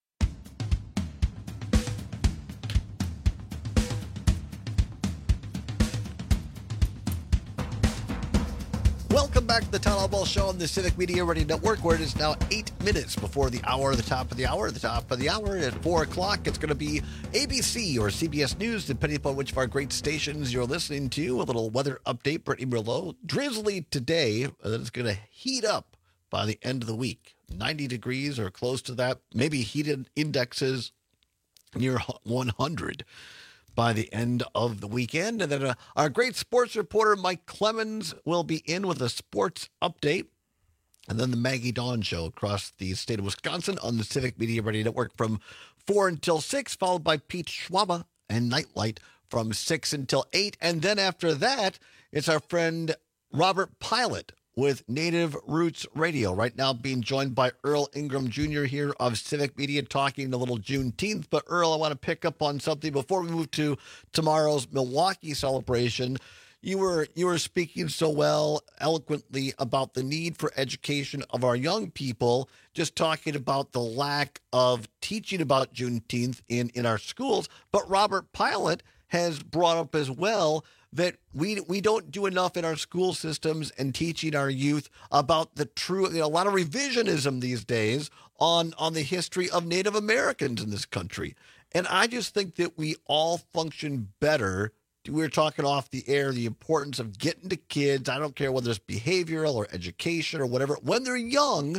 Welcome back to the Town Hall Ball Show on the Civic Media Radio Network, where it is now 8 minutes before the hour, the top of the hour. The top of the hour at 4 o'clock, it's going to be ABC or CBS News, depending upon which of our great stations you're listening to. A little weather update, Brittany Merlot. Drizzly today, that is going to heat up by the end of the week. 90 degrees or close to that, maybe heated indexes near 100. By the end of the weekend. And then our great sports reporter, Mike Clemens, will be in with a sports update. And then the Maggie Dawn Show across the state of Wisconsin on the Civic Media Radio Network from 4 until 6, followed by Pete Schwaba and Nightlight from 6 until 8. And then after that, it's our friend Robert Pilot with Native Roots Radio. Right now being joined by Earl Ingram Jr. here of Civic Media, talking a little Juneteenth. But Earl, I want to pick up on something before we move to tomorrow's Milwaukee celebration. You were speaking so well, eloquently about the need for education of our young people, just talking about the lack of teaching about Juneteenth in our schools. But Robert Pilot has brought up as well that we don't do enough in our school systems and teaching our youth about the true, a lot of revisionism these days on the history of Native Americans in this country. And I just think that we all function better. We were talking off the air, the importance of getting to kids, I don't care whether it's behavioral or education or whatever, when they're young,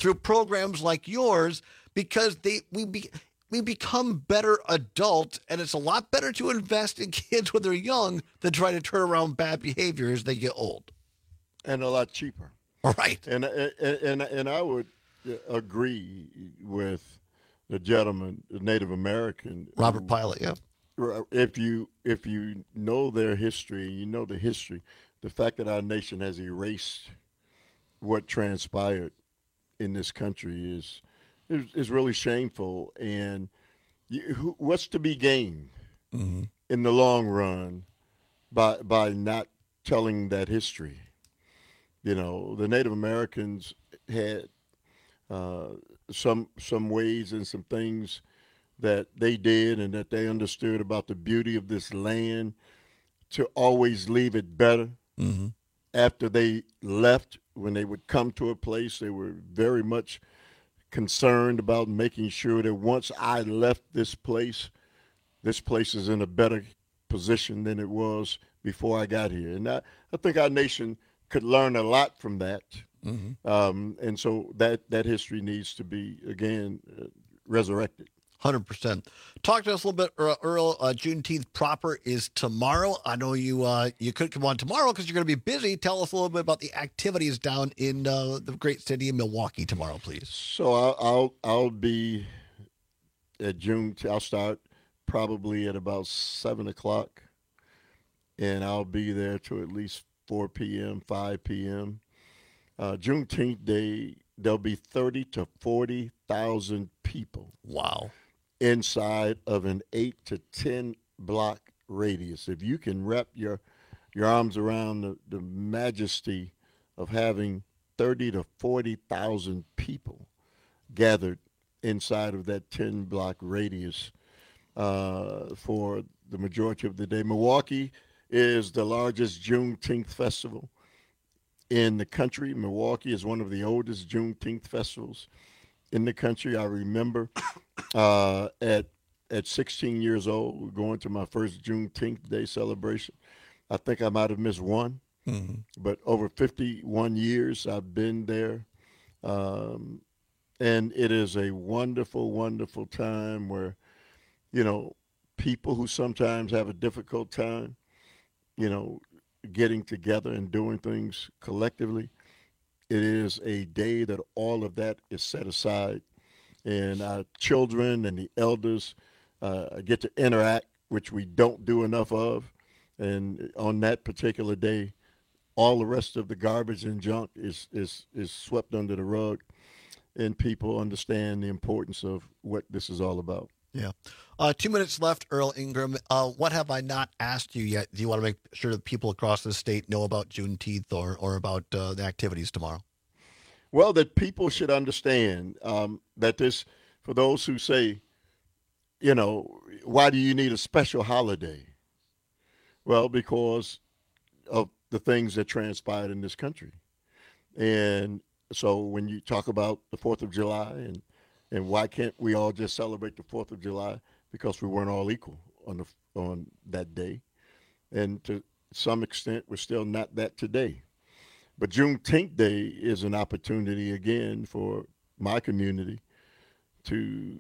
through programs like yours because we become better adults, and it's a lot better to invest in kids when they're young than try to turn around bad behavior as they get old. And a lot cheaper. Right. And I would agree with the gentleman, the Native American. Robert Pilot, yeah. If you know their history, you know the history, the fact that our nation has erased what transpired in this country is really shameful. And what's to be gained in the long run by not telling that history? You know, the Native Americans had some ways and some things that they did and that they understood about the beauty of this land to always leave it better. After they left, when they would come to a place, they were very much concerned about making sure that once I left this place is in a better position than it was before I got here. And I think our nation could learn a lot from that. And so that history needs to be, again, resurrected. 100%. Talk to us a little bit, Earl. Juneteenth proper is tomorrow. I know you could come on tomorrow because you're going to be busy. Tell us a little bit about the activities down in the great city of Milwaukee tomorrow, please. So I'll be at I'll start probably at about 7 o'clock, and I'll be there till at least 4 p.m., 5 p.m. Juneteenth Day, there'll be 30 to 40,000 people. Wow. Inside of an 8 to 10 block radius. If you can wrap your arms around the majesty of having 30 to 40,000 people gathered inside of that 10 block radius for the majority of the day. Milwaukee is the largest Juneteenth festival in the country. Milwaukee is one of the oldest Juneteenth festivals in the country. I remember at 16 years old going to my first Juneteenth Day celebration. I think I might have missed one, but over 51 years I've been there. And it is a wonderful, wonderful time where, you know, people who sometimes have a difficult time, you know, getting together and doing things collectively. It is a day that all of that is set aside, and our children and the elders get to interact, which we don't do enough of. And on that particular day, all the rest of the garbage and junk is swept under the rug, and people understand the importance of what this is all about. Yeah. 2 minutes left, Earl Ingram. What have I not asked you yet? Do you want to make sure that people across the state know about Juneteenth or about the activities tomorrow? Well, that people should understand that this, for those who say, you know, why do you need a special holiday? Well, because of the things that transpired in this country. And so when you talk about the 4th of July and why can't we all just celebrate the 4th of July? Because we weren't all equal on that day. And to some extent, we're still not that today. But Juneteenth Day is an opportunity, again, for my community to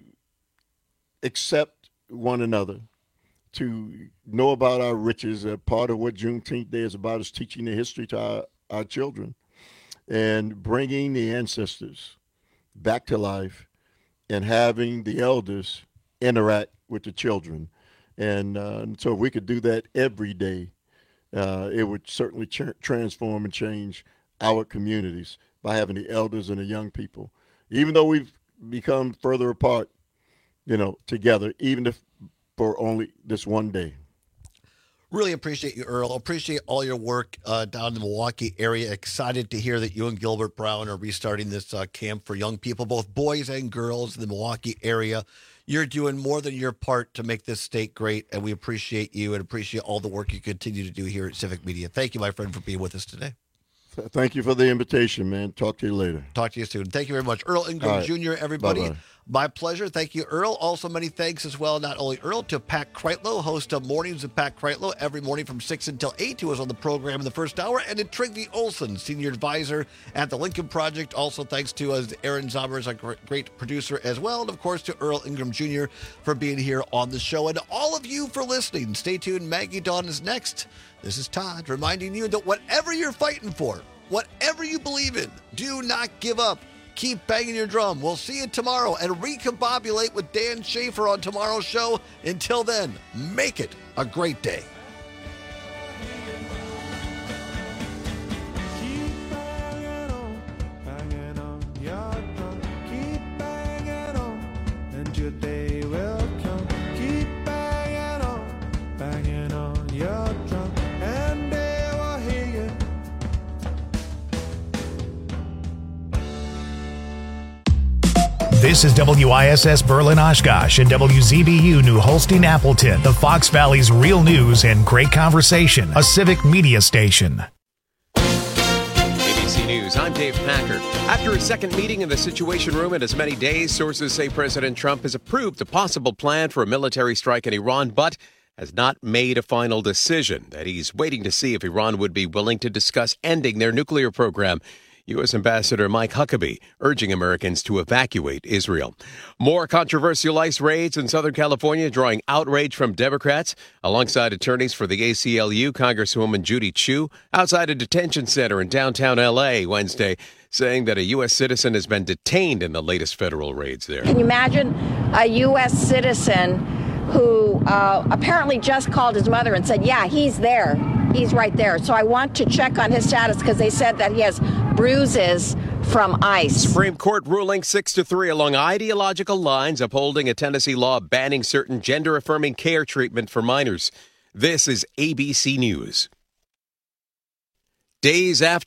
accept one another, to know about our riches. Part of what Juneteenth Day is about is teaching the history to our children and bringing the ancestors back to life and having the elders interact with the children. And so if we could do that every day, it would certainly transform and change our communities by having the elders and the young people. Even though we've become further apart, you know, together, even if for only this one day. Really appreciate you, Earl. Appreciate all your work down in the Milwaukee area. Excited to hear that you and Gilbert Brown are restarting this camp for young people, both boys and girls in the Milwaukee area. You're doing more than your part to make this state great, and we appreciate you and appreciate all the work you continue to do here at Civic Media. Thank you, my friend, for being with us today. Thank you for the invitation, man. Talk to you later. Talk to you soon. Thank you very much. Earl Ingram Jr., everybody. Bye-bye. My pleasure. Thank you, Earl. Also, many thanks as well, not only Earl, to Pat Kreitlow, host of Mornings with Pat Kreitlow every morning from 6 until 8, who was on the program in the first hour, and to Trygve Olsen, senior advisor at the Lincoln Project. Also, thanks to Aaron Zombers, a great producer as well, and of course to Earl Ingram Jr. for being here on the show, and all of you for listening. Stay tuned. Maggie Dawn is next. This is Todd reminding you that whatever you're fighting for, whatever you believe in, do not give up. Keep banging your drum. We'll see you tomorrow and recombobulate with Dan Schaefer on tomorrow's show. Until then, make it a great day. Banging on your drum. Keep banging on, and your day will come. Keep banging on your drum, and they will hear you. This is WISS Berlin Oshkosh and WZBU New Holstein Appleton, the Fox Valley's real news and great conversation, a civic media station. ABC News, I'm Dave Packer. After his second meeting in the Situation Room in as many days, sources say President Trump has approved a possible plan for a military strike in Iran, but has not made a final decision. That he's waiting to see if Iran would be willing to discuss ending their nuclear program. U.S. Ambassador Mike Huckabee urging Americans to evacuate Israel. More controversial ICE raids in Southern California drawing outrage from Democrats. Alongside attorneys for the ACLU, Congresswoman Judy Chu outside a detention center in downtown L.A. Wednesday, saying that a U.S. citizen has been detained in the latest federal raids there. Can you imagine a U.S. citizen who apparently just called his mother and said, yeah, he's there. He's right there. So I want to check on his status because they said that he has bruises from ICE. Supreme Court ruling 6-3 along ideological lines, upholding a Tennessee law banning certain gender-affirming care treatment for minors. This is ABC News. Days after